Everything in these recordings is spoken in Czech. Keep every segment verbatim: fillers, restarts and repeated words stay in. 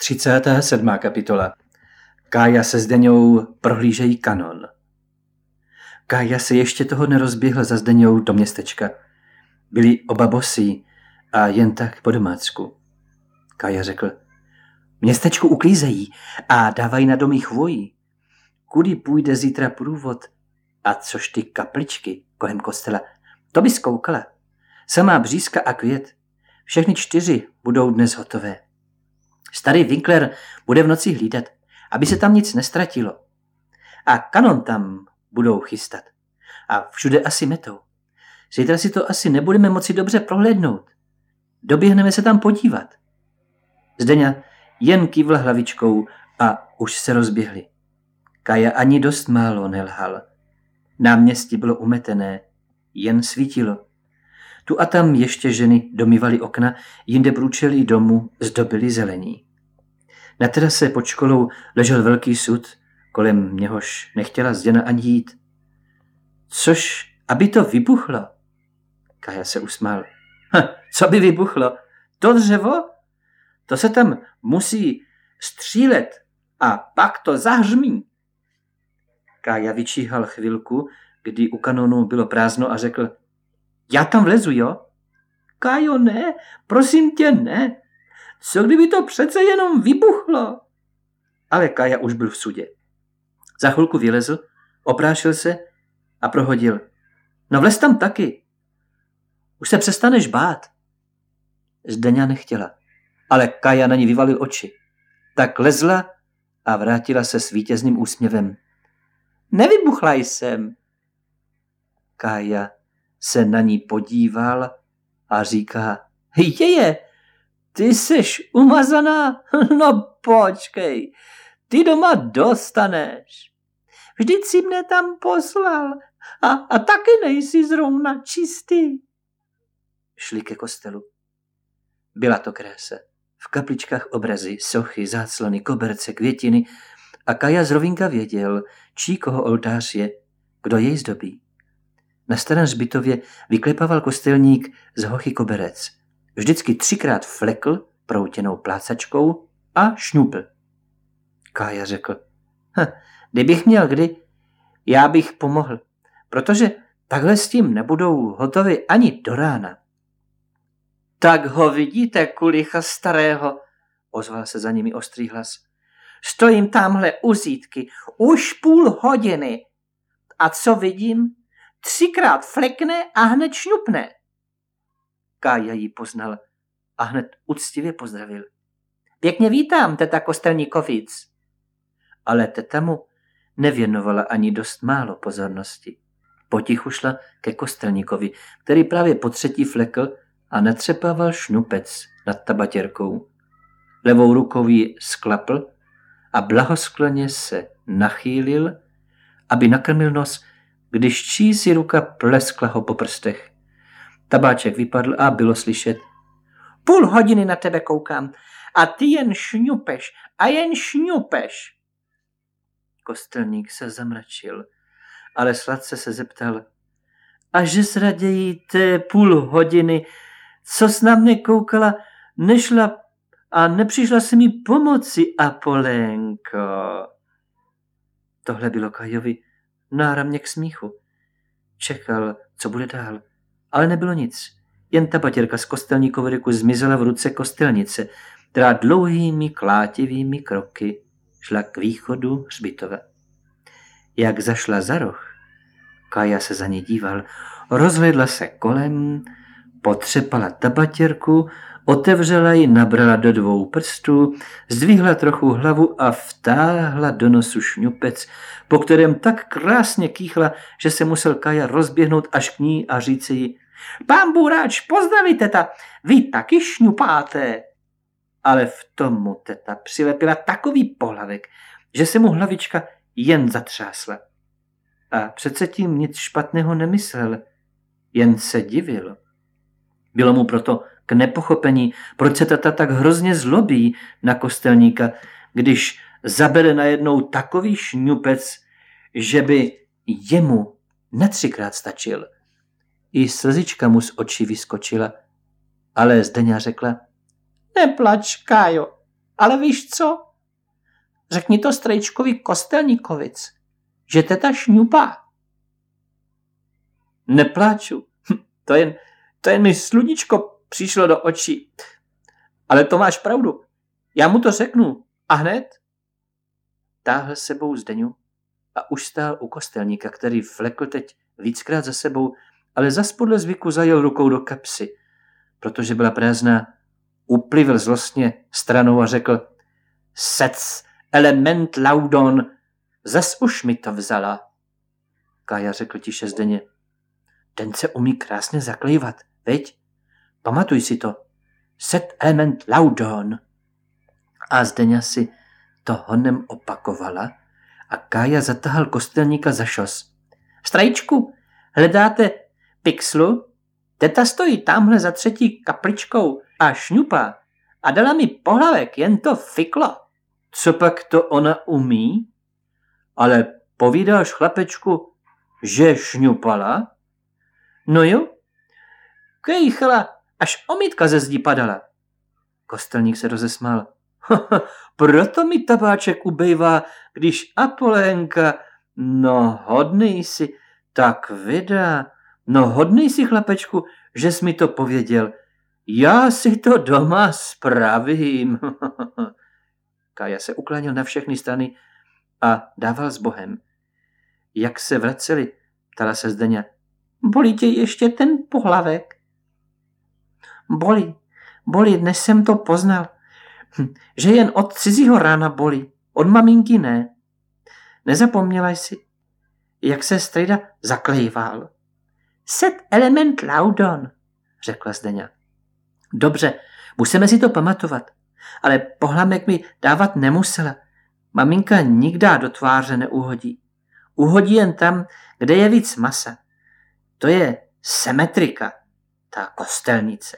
třicátá sedmá kapitola. Kája se Zdeňou prohlížejí kanon. Kája se ještě toho nerozběhl za Zdeňou do městečka. Byli oba bosí a jen tak po domácku. Kája řekl: Městečku uklízejí a dávají na domy chvojí. Kudy půjde zítra průvod? A což ty kapličky kolem kostela? To bys koukala. Samá břízka a květ. Všechny čtyři budou dnes hotové. Starý Winkler bude v noci hlídat, aby se tam nic nestratilo. A kanon tam budou chystat. A všude asi metou. Zítra si to asi nebudeme moci dobře prohlédnout. Doběhneme se tam podívat. Zdeňa jen kývla hlavičkou a už se rozběhli. Kája ani dost málo nelhal. Náměstí bylo umetené, jen svítilo. Tu a tam ještě ženy domývaly okna, jinde průčelí domu zdobily zelení. Na terase pod školou ležel velký sud, kolem něhož nechtěla Zděna ani jít. Což, aby to vybuchlo? Kája se usmál. Hm, co by vybuchlo? To dřevo? To se tam musí střílet a pak to zahřmí. Kája vyčíhal chvilku, kdy u kanonu bylo prázdno a řekl: Já tam vlezu, jo? Kájo, ne, prosím tě, ne. Co kdyby to přece jenom vybuchlo? Ale Kája už byl v sudě. Za chvilku vylezl, oprášil se a prohodil: No vlez tam taky. Už se přestaneš bát. Zdeňa nechtěla, ale Kája na ní vyvalil oči. Tak lezla a vrátila se s vítězným úsměvem. Nevybuchla jsem. Kája se na ní podíval a říká: Jeje, ty seš umazaná? No počkej, ty doma dostaneš. Vždyť si mne tam poslal a, a taky nejsi zrovna čistý. Šli ke kostelu. Byla to krása. V kapličkách obrazy, sochy, záclony, koberce, květiny a Kája z rovinka věděl, čí koho oltář je, kdo jej zdobí. Na starém hřbitově vyklepával kostelník z hochy koberec. Vždycky třikrát flekl proutěnou plácačkou a šňupl. Kája řekl: hm, kdybych měl kdy, já bych pomohl, protože takhle s tím nebudou hotovi ani do rána. Tak ho vidíte, kulicha starého, ozval se za nimi ostrý hlas. Stojím tamhle u zítky už půl hodiny. A co vidím? Třikrát flekne a hned šňupne. Kája ji poznal a hned uctivě pozdravil. Pěkně vítám, teta Kostelníkovic. Ale teta mu nevěnovala ani dost málo pozornosti. Potichu šla ke Kostelníkovi, který právě po třetí flekl a natřepával šnupec nad tabatěrkou. Levou rukou ji sklapl a blahoskloně se nachýlil, aby nakrmil nos, když čí si ruka pleskla ho po prstech. Tabáček vypadl a bylo slyšet: Půl hodiny na tebe koukám a ty jen šňupeš a jen šňupeš. Kostelník se zamračil, ale sladce se zeptal: A že s raději té půl hodiny, co s na mě koukala, nešla a nepřišla si mi pomoci, Apolénko. Tohle bylo Kajovi náramně k smíchu. Čekal, co bude dál, ale nebylo nic. Jen tabatěrka z kostelníkovy ruky zmizela v ruce kostelnice, která dlouhými klátivými kroky šla k východu hřbitova. Jak zašla za roh, Kája se za ní díval, rozhlédla se kolem, potřepala tabatěrku, otevřela ji, nabrala do dvou prstů, zdvihla trochu hlavu a vtáhla do nosu šňupec, po kterém tak krásně kýchla, že se musel Kája rozběhnout až k ní a říci jí: Pán Bůráč, pozdraví, teta, vy taky šňupáte. Ale v tomu teta přilepila takový pohlavek, že se mu hlavička jen zatřásla. A přece tím nic špatného nemyslel, jen se divil. Bylo mu proto k nepochopení, proč se tata tak hrozně zlobí na kostelníka, když zabere najednou takový šňupec, že by jemu na třikrát stačil. I slzička mu z očí vyskočila, ale Zdeňa řekla: Neplač, Kájo, Ale víš co? Řekni to strejčkovi Kostelníkovic, že teta šňupá. Nepláču, to jen, to jen mi sluníčko přišlo do očí. Ale to máš pravdu, já mu to řeknu a hned. Táhl sebou Zdeňu a už stál u kostelníka, který flekl teď víckrát za sebou, ale zas podle zvyku zajel rukou do kapsy, protože byla prázdná. Uplivil zlostně stranou a řekl: Sec element laudon, zas už mi to vzala. Kája řekl tiše Zdeně: Ten se umí krásně zaklejvat, veď? Pamatuj si to. Set element laudon. A Zdeňa si to honem opakovala a Kája zatahal kostelníka za šos. Strejčku, hledáte pixlu? Teta stojí tamhle za třetí kapličkou a šňupá a dala mi pohlavek, jen to fiklo. Co pak to ona umí? Ale povídáš chlapečku, že šňupala? No jo, kejchala, až omítka ze zdi padala. Kostelník se rozesmál. Proto mi tabáček ubejvá, když Apolénka, no hodný jsi, tak vydá, no hodný jsi chlapečku, že jsi mi to pověděl. Já si to doma spravím. Kája se ukláněl na všechny strany a dával s Bohem. Jak se vraceli, ptala se Zdeňa. Bolí tě ještě ten pohlavek? Bolí, bolí, dnes jsem to poznal. Hm, že jen od cizího rána bolí, od maminky ne. Nezapomněla jsi, jak se strejda zaklejval? Set element laudon, řekla Zdeňa. Dobře, musíme si to pamatovat, ale pohlamek mi dávat nemusela. Maminka nikdy do tváře neuhodí. Uhodí jen tam, kde je víc masa. To je symetrika, ta kostelnice.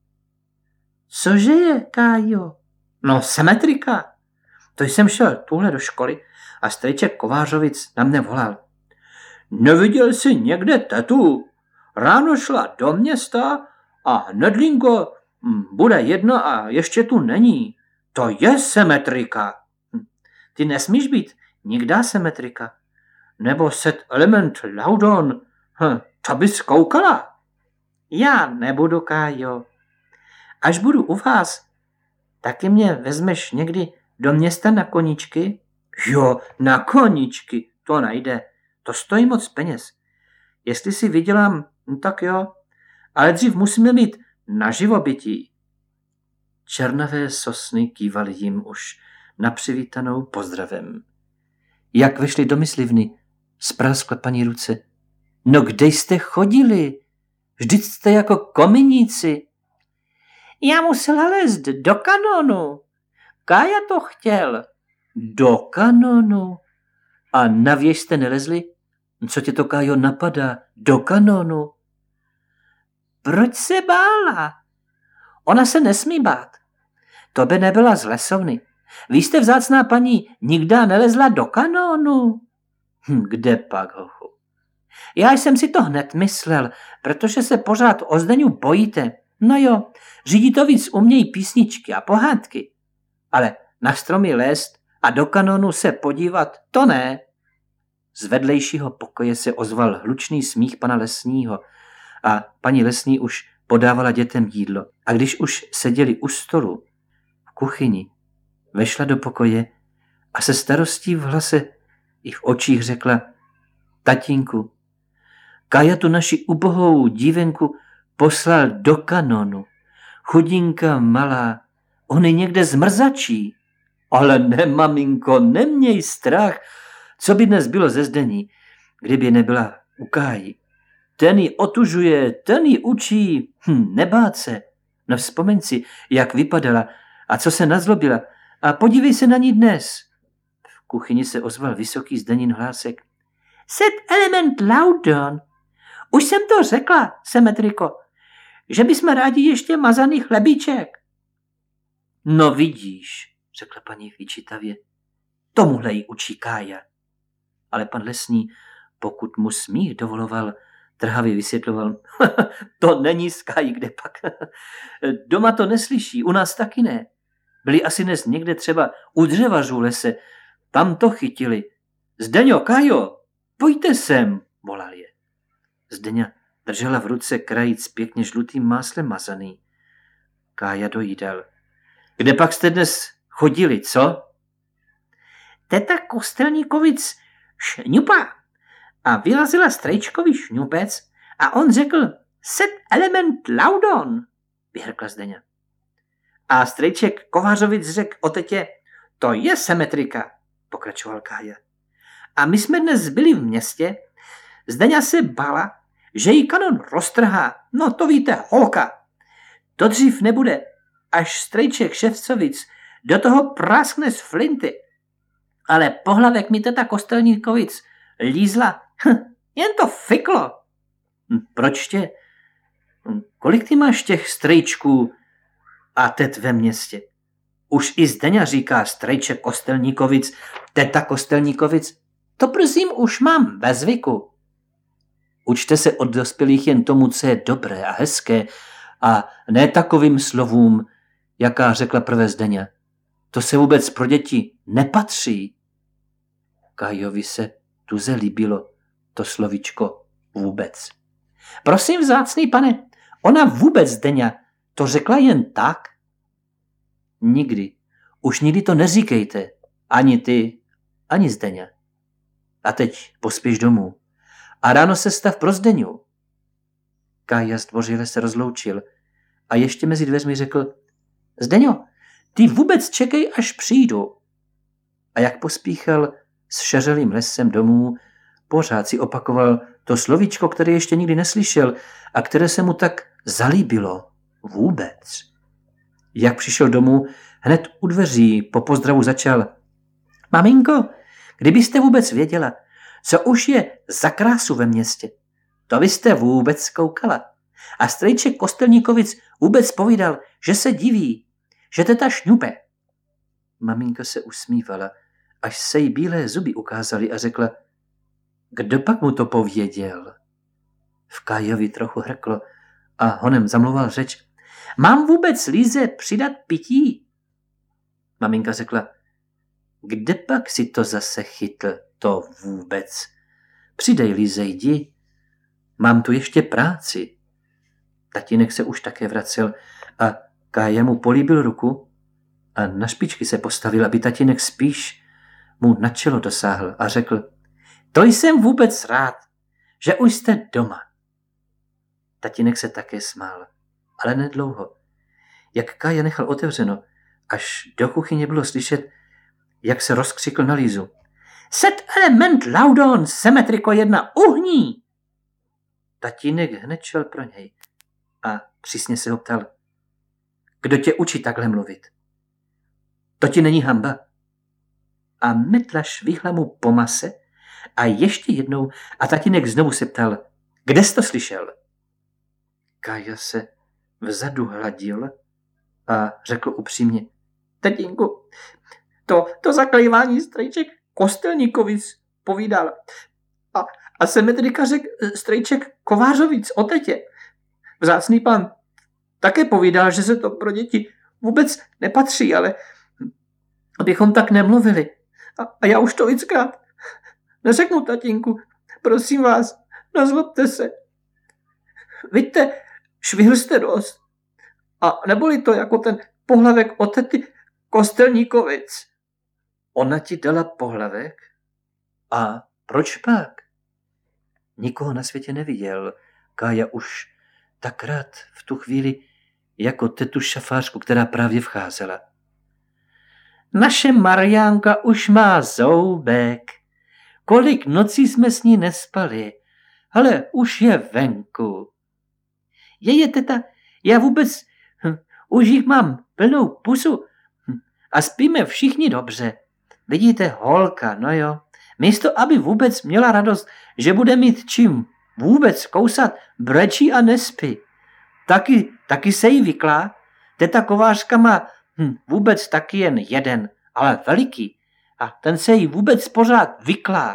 Cože je, Kájo? No, symetrika. To jsem šel tuhle do školy a strejček Kovářovic na mne volal. Neviděl jsi někde tetu? Ráno šla do města a hnedlinko bude jedna a ještě tu není. To je symetrika. Ty nesmíš být nikdy symetrika. Nebo set element laudon. Hm, to bys koukala. Já nebudu, Kájo. Až budu u vás, taky mě vezmeš někdy do města na koníčky? Jo, na koníčky, to nejde. To stojí moc peněz. Jestli si vydělám, no tak jo. Ale dřív musíme mít na živobytí. Černavé sosny kývaly jim už na přivítanou pozdravem. Jak vešli do myslivny, spraskla paní ruce. No kde jste chodili? Vždyť jste jako kominíci. Já musela lézt do kanonu. Kája to chtěl. Do kanonu? A navěž jste nelezli? Co tě to, Kájo, napadá? Do kanonu? Proč se bála? Ona se nesmí bát. To by nebyla z lesovny. Vy jste vzácná paní nikdy nelezla do kanonu. Hm, kde pak, hochu? Já jsem si to hned myslel, protože se pořád o Zdeňu bojíte. No jo, řídí to víc umějí písničky a pohádky. Ale na stromy lézt a do kanonu se podívat, to ne. Z vedlejšího pokoje se ozval hlučný smích pana Lesního a paní Lesní už podávala dětem jídlo. A když už seděli u stolu v kuchyni, vešla do pokoje a se starostí v hlase i v očích řekla: Tatínku, Kája tu naši ubohou dívenku poslal do kanonu. Chudinka malá, on je někde zmrzačí. Ale ne, maminko, neměj strach. Co by dnes bylo ze Zdení, kdyby nebyla u Káji? Ten ji otužuje, ten ji učí. Hm, nebát se. No vzpomeň si, jak vypadala a co se nazlobila. A podívej se na ní dnes. V kuchyni se ozval vysoký Zdenin hlásek. Set element laudon. Už jsem to řekla, symetriko, že bychom rádi ještě mazaný chlebíček. No vidíš, řekla paní vyčítavě, tomuhle jí učí Kája. Ale pan Lesní, pokud mu smích dovoloval, trhavě vysvětloval, to není z Káji, kde pak. Doma to neslyší, u nás taky ne. Byli asi dnes někde třeba u dřevařů lese. Tam to chytili. Zdeňo, Kájo, pojďte sem, volal je. Zdeňa držela v ruce krajíc pěkně žlutým máslem mazaný. Kája dojídal. Kde pak jste dnes chodili, co? Teta Kostelníkovic šňupa a vyrazila strejčkovi šňupec a on řekl set element laudon, vyhrkla Zdeňa. A strejček Kovářovic řekl o tetě, to je symetrika, pokračoval Kája. A my jsme dnes byli v městě, Zdeňa se bála, že jí kanon roztrhá, no to víte, holka. To dřív nebude, až strejček Ševcovic do toho práskne z flinty. Ale pohlavek mi teta Kostelníkovic lízla, hm, jen to fiklo. Proč tě? Kolik ty máš těch strejčků a tet ve městě? Už i Zdeňa říká strejček Kostelníkovic, teta Kostelníkovic. To prosím už mám ve zvyku. Učte se od dospělých jen tomu, co je dobré a hezké a ne takovým slovům, jaká řekla prvé Zdeňa. To se vůbec pro děti nepatří. Kájovi se tuze líbilo to slovíčko vůbec. Prosím, vzácný pane, ona vůbec, Zdeňa, to řekla jen tak? Nikdy. Už nikdy to neříkejte. Ani ty, ani Zdeňa. A teď pospěš domů. A ráno se stav pro Zdeňu. Kája zdvořile se rozloučil a ještě mezi dveřmi řekl: Zdeňo, ty vůbec čekej, až přijdu. A jak pospíchal s šeřelým lesem domů, pořád si opakoval to slovíčko, které ještě nikdy neslyšel a které se mu tak zalíbilo. Vůbec. Jak přišel domů, hned u dveří po pozdravu začal: Maminko, kdybyste vůbec věděla, co už je za krásu ve městě, to byste vůbec koukala. A strejček Kostelníkovic vůbec povídal, že se diví, že teta šňupe. Maminka se usmívala, až se jí bílé zuby ukázaly a řekla: Kdo pak mu to pověděl? V Kájovi trochu hrklo a honem zamlouval řeč: Mám vůbec Líze přidat pití? Maminka řekla: Kde pak si to zase chytl, to vůbec? Přidej, Líze, jdi. Mám tu ještě práci. Tatínek se už také vracel a Kája mu políbil ruku a na špičky se postavil, aby tatínek spíš mu na čelo dosáhl a řekl: To jsem vůbec rád, že už jste doma. Tatínek se také smál, ale nedlouho. Jak Kája nechal otevřeno, až do kuchyně bylo slyšet, jak se rozkřikl na Lízu: Set element laudon, symetriko jedna, uhní! Tatínek hned šel pro něj a přísně se ho ptal: Kdo tě učí takhle mluvit? To ti není hanba? A metla švihla mu po mase a ještě jednou a tatínek znovu se ptal: Kde jsi to slyšel? Kája se vzadu hladil a řekl upřímně: Tatínku, to, to zaklejvání strejček Kostelníkovic povídal. A, a symetrika řekl strejček Kovářovic o tetě. Vzácný pan také povídal, že se to pro děti vůbec nepatří, ale abychom tak nemluvili. A, a já už to víckrát neřeknu, tatínku, prosím vás, nezlobte se. Vidíte, švihl jste dost. A neboli to jako ten pohlavek od tety Kostelníkovic. Ona ti dala pohlavek? A proč pak? Nikoho na světě neviděl. Kája už tak rád v tu chvíli jako tetu šafářku, která právě vcházela. Naše Mariánka už má zoubek. Kolik nocí jsme s ní nespali, ale už je venku. Jeje, teta, já vůbec hm, už jich mám plnou pusu hm, a spíme všichni dobře. Vidíte, holka, no jo, místo aby vůbec měla radost, že bude mít čím vůbec kousat, brečí a nespí. Taky, taky se jí vyklá. Teta Kovářka má hm, vůbec taky jen jeden, ale veliký. A ten se jí vůbec pořád vyklá.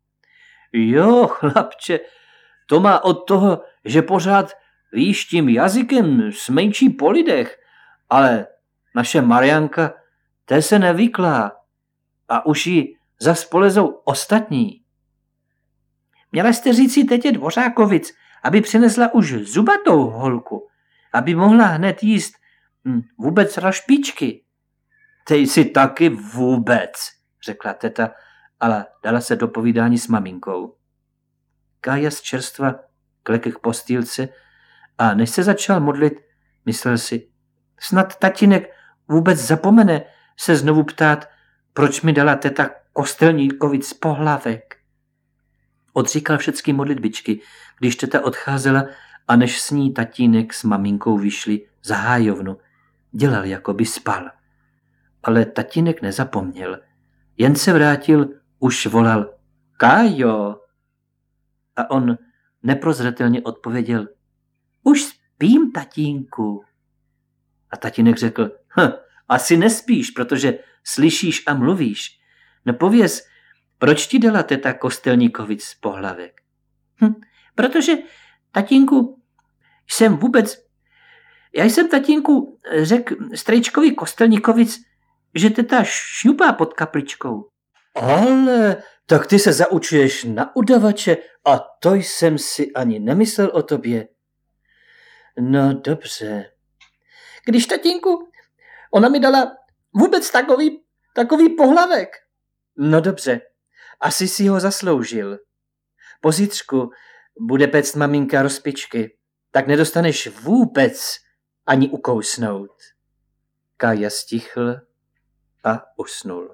Jo, chlapče, to má od toho, že pořád víš tím jazykem smejčí po lidech, ale Naše Marianka, té se nevyklá a už ji zas polezou ostatní. Měla jste říci tetě Dvořákovic, aby přinesla už zubatou holku, aby mohla hned jíst hm, vůbec rašpičky. Tej si taky vůbec, řekla teta, ale dala se do povídání s maminkou. Kája z čerstva klekl k postýlce a než se začal modlit, myslel si, snad tatínek vůbec zapomene se znovu ptát, proč mi dala teta Kostelníkovic pohlavek. Odříkal všechny modlitbičky, když teta odcházela a než s ní tatínek s maminkou vyšli za hájovnu. Dělal, jako by spal. Ale tatínek nezapomněl. Jen se vrátil, už volal Kájo. A on neprozřetelně odpověděl Už spím, tatínku. A tatínek řekl hm, asi nespíš, protože slyšíš a mluvíš. No pověz, proč ti dala teta Kostelníkovic pohlavek? Hm, protože, tatínku, jsem vůbec... Já jsem, tatínku, řekl strejčkovi Kostelníkovic, že teta šňupá pod kapličkou. Ale tak ty se zaučuješ na udavače a to jsem si ani nemyslel o tobě. No dobře. Když, tatínku, ona mi dala vůbec takový, takový pohlavek. No dobře, asi si ho zasloužil. Po zítřku bude péct maminka rozpičky, tak nedostaneš vůbec ani ukousnout. Kája stichl a usnul.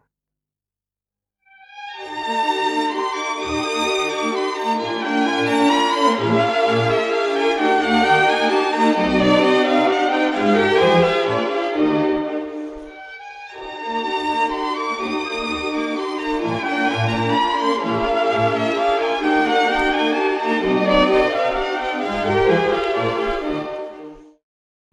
Thank you.